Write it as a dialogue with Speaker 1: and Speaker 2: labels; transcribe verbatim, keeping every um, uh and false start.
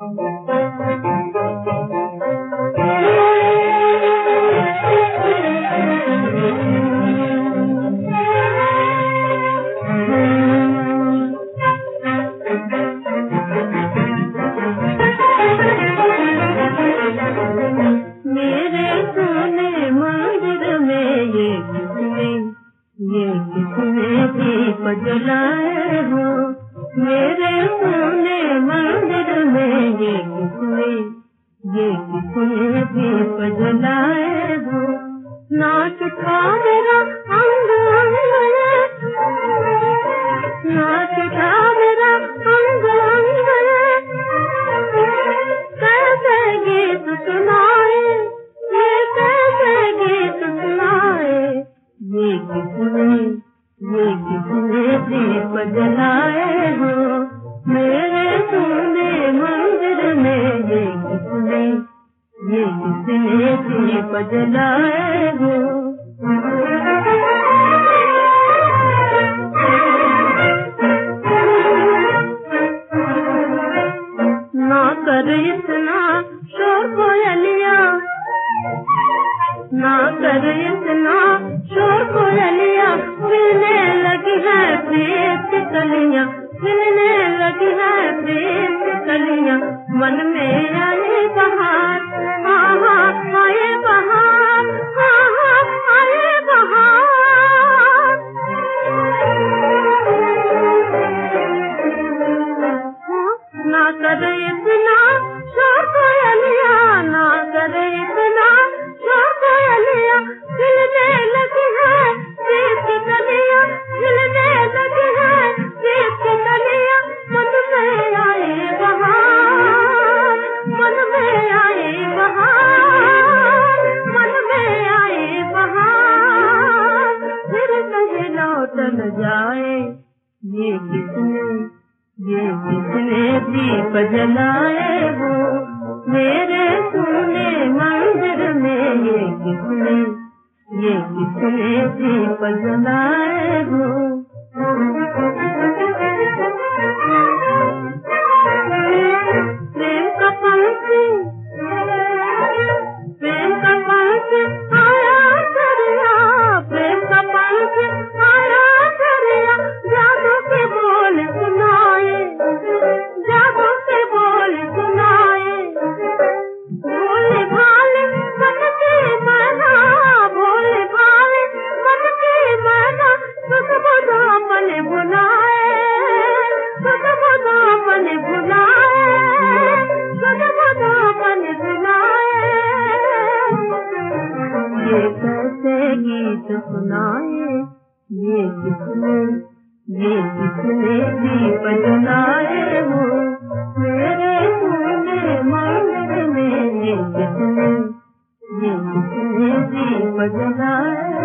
Speaker 1: जलाए हो मेरे सोने मंदिर में, ये किसने ये किसने दीप जलाए हो। नाच था मेरा अंग अंग, नाच था मेरा अंग अंग, कैसे गीत सुनाए, ये कैसे गीत सुनाए। ये किसने ये किसने दीप जलाए हो मेरे सोने मंदिर में, ये किसने ये किसने दीप जलाए हो। ना कर इतना शोर कोयलिया, ना कर इतना शोर कोयलिया, खिलने लगी है प्रीत की कलियां, खिलने लगी है प्रीत की कलियां। मन में आए बहार, हाँ हाँ आए बहार, हाँ हाँ आए बहार। ना कर इतना शोर कोयलिया, ना कर इतना शोर कोयलिया, खिलने लगी है प्रीत की कलियां, खिलने लगी है प्रीत की कलियां। मन में आए बहार, मन में आए बहार, मन में आए बहार। फिर कहीं लौट न जाए, ये किसने ये किसने दीप जलाए हो मेरे सोने मंदिर में। ये किसने ये किसने दीप जलाए हो। प्रेम का पंछी, प्रेम का पंछी आया दरिया, प्रेम का पंछी आया दरिया। जादू के बोल सुनाए, जादू के बोल सुनाए। भोले भाले मन के मना, भोले भाले मन के मना, सुध बुध अपने बुलाए, सुध बुध अपने बुलाए, सुध बुध अपने बुलाए। ये कैसे गीत सुनाए, ये किसने ये किसने दीप जलाए हो मेरे सोने मंदिर में। ये किसने ये किसने दीप जलाए